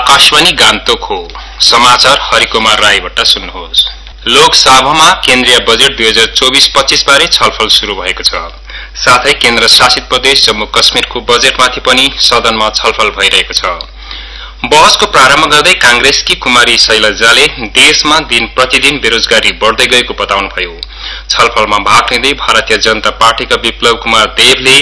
आकाशवाणी गान्तोक हो। समाचार हरिकुमार राईबाट सुन्नुहोस्। लोकसभामा केन्द्रीय बजेट 2024-25 बारे छलफल शुरू भएको छ। साथै केन्द्र शासित प्रदेश जम्मू कश्मीरको बजेटमाथि पनि सदनमा छलफल भइरहेको छ। बहसको प्रारम्भ गर्दै कांग्रेसकी कुमारी शैलजाले देशमा दिन प्रतिदिन बेरोजगारी बढ्दै गएको बताउनुभयो। छलफलमा भाग लिँदै भारतीय जनता पार्टीका विप्लव कुमार देवले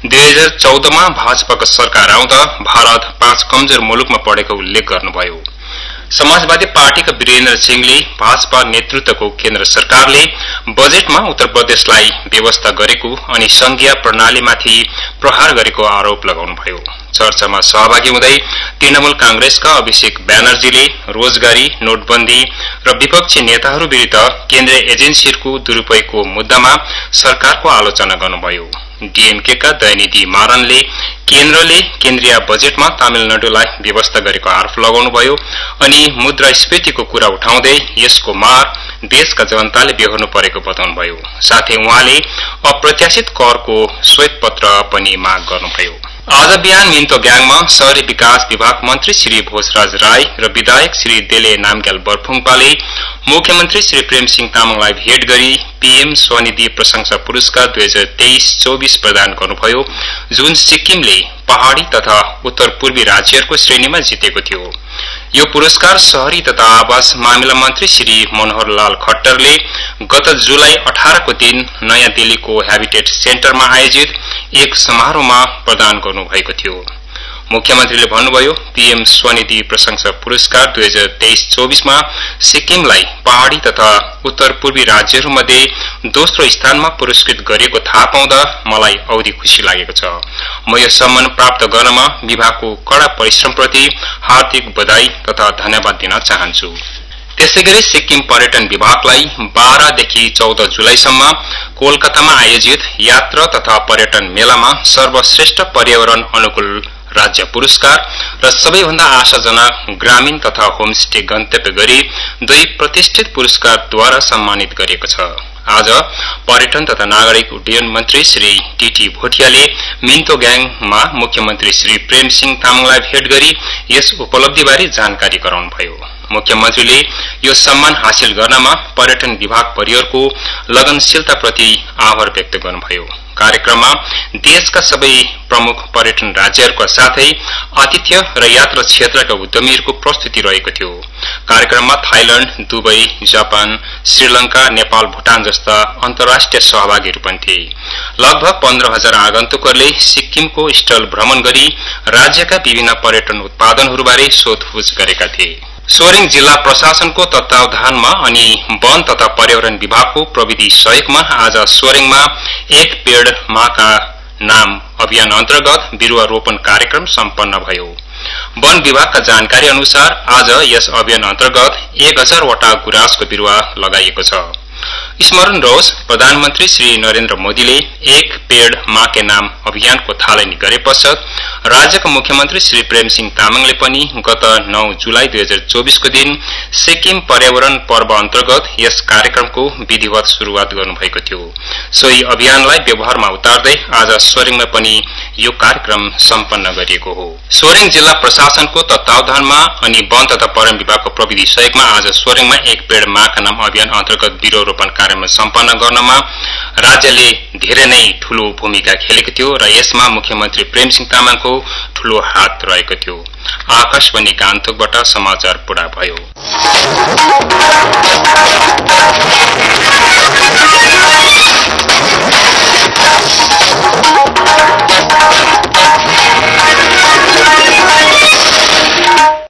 2014मा भाजपाको सरकार आउँदा भारत 5 कमजोर मुलुकमा परेको उल्लेख गर्नुभयो। समाजवादी पार्टीका वीरेन्द्र सिंहले भाजपा नेतृत्वको केन्द्र सरकारले बजेटमा उत्तर प्रदेशलाई व्यवस्था गरेको अनि संघीय प्रणालीमाथि प्रहार गरेको आरोप लगाउनुभयो। चर्चामा सहभागी हुँदै तृणमूल कांग्रेसका अभिषेक ब्यानर्जीले रोजगारी, नोटबन्दी र विपक्षी नेताहरू विरुद्ध केन्द्रीय एजेन्सीहरूको दुरूपयोगको मुद्दामा सरकारको आलोचना गर्नुभयो। डीएमकेका दयानिधि मारनले केन्द्रले केन्द्रीय बजेटमा तमिलनाडुलाई व्यवस्था गरेको आरोप लगाउनुभयो अनि मुद्रास्फीतिको कुरा उठाउँदै यसको मार देशका जनताले बेहोर्नु परेको बताउनुभयो। साथै उहाँले अप्रत्याशित करको श्वेतपत्र पनि माग गर्नुभयो। आज बिहान मिन्तोग्याङमा शहरी विकास विभाग मन्त्री श्री भोजराज राई र विधायक श्री देले नामग्याल बर्फुङपाले मुख्यमन्त्री श्री प्रेमसिंह तामाङलाई भेट गरी पीएम स्वनिधि प्रशंसा पुरस्कार 2023-24 प्रदान गर्नुभयो, जुन सिक्किमले पहाड़ी तथा उत्तर पूर्वी राज्यहरूको श्रेणीमा जितेको थियो। यो पुरस्कार शहरी तथा आवास मामिला मन्त्री श्री मनोहर लाल खट्टरले गत जुलाई 18 को दिन नयाँ दिल्लीको हेबिटेट सेन्टरमा आयोजित एक समारोहमा प्रदान गर्नुभएको थियो। मुख्यमन्त्रीले भन्नुभयो, पीएम स्वनिधि प्रशंसा पुरस्कार 2023-24 मा सिक्किमलाई पहाड़ी तथा उत्तर पूर्वी राज्यहरूमध्ये दोस्रो स्थानमा पुरस्कृत गरिएको थाहा पाउँदा मलाई औधी खुशी लागेको छ। म यो सम्मान प्राप्त गर्नमा विभागको कड़ा परिश्रमप्रति हार्दिक बधाई तथा धन्यवाद दिन चाहन्छु। त्यसैगरी सिक्किम पर्यटन विभागलाई 12 देखि 14 जुलाईसम्म कोलकातामा आयोजित यात्रा तथा पर्यटन मेलामा सर्वश्रेष्ठ पर्यावरण अनुकूल राज्य पुरस्कार र सबैभन्दा आशाजनक ग्रामीण तथा होमस्टे गन्तव्य गरी 2 प्रतिष्ठित पुरस्कारद्वारा सम्मानित गरिएको छ। आज पर्यटन तथा नागरिक उड्डयन मन्त्री श्री टीटी भोटियाले मिन्तोग्याङमा मुख्यमन्त्री श्री प्रेमसिंह तामाङलाई भेट गरी यस उपलब्धिबारे जानकारी गराउनुभयो। मुख्यमन्त्रीले यो सम्मान हासिल गर्नमा पर्यटन विभाग परिवारको लगनशीलताप्रति आभार व्यक्त गर्नुभयो। कार्यक्रममा देशका सबै प्रमुख पर्यटन राज्यहरूका साथै आतिथ्य र यात्रा क्षेत्रका उद्यमीहरूको प्रस्तुति रहेको थियो। कार्यक्रममा Thailand, Dubai, Japan, Sri Lanka, Nepal, Bhutan जस्ता अन्तर्राष्ट्रिय सहभागीहरू पनि थिए। लगभग 15,000 आगन्तुकहरूले सिक्किमको स्थल भ्रमण गरी राज्यका विभिन्न पर्यटन उत्पादनहरूबारे सोधपुछ गरेका थिए। सोरेङ जिल्ला प्रशासनको तत्वावधानमा अनि वन तथा पर्यावरण विभागको प्रविधि सहयोगमा आज सोरेङमा एक पेड़ माँ का नाम अभियान अन्तर्गत बिरुवा रोपण कार्यक्रम सम्पन्न भयो। वन विभागका जानकारी अनुसार आज यस अभियान अन्तर्गत 1000 वटा गुराँसको बिरुवा लगाइएको छ। स्मरण रहोस्, प्रधानमन्त्री श्री नरेन्द्र मोदीले एक पेड़ माँ के नाम अभियानको थालनी गरे पश्चात राज्यका मुख्यमन्त्री श्री प्रेमसिंह तामाङले पनि गत 9 जुलाई 2024 को दिन सिक्किम पर्यावरण पर्व अन्तर्गत यस कार्यक्रमको विधिवत शुरूआत गर्नुभएको थियो। सोही अभियानलाई व्यवहारमा उतार्दै आज सोरेङमा पनि यो कार्यक्रम सम्पन्न गरिएको हो। सोरेङ जिल्ला प्रशासनको तत्वावधानमा अनि वन तथा पर्यटन विभागको प्रविधि सहयोगमा आज सोरेङमा एक पेड़ माँ का नाम अभियान अन्तर्गत बिरुवा रोपण कार्यक्रम सम्पन्न गर्नमा राज्यले धेरै नै ठूलो भूमिका खेलेको थियो र यसमा मुख्यमन्त्री प्रेमसिंह तामाङको ठूलो हात रहेको थियो। आकाशवाणी गान्तोकबाट समाचार पूरा भयो।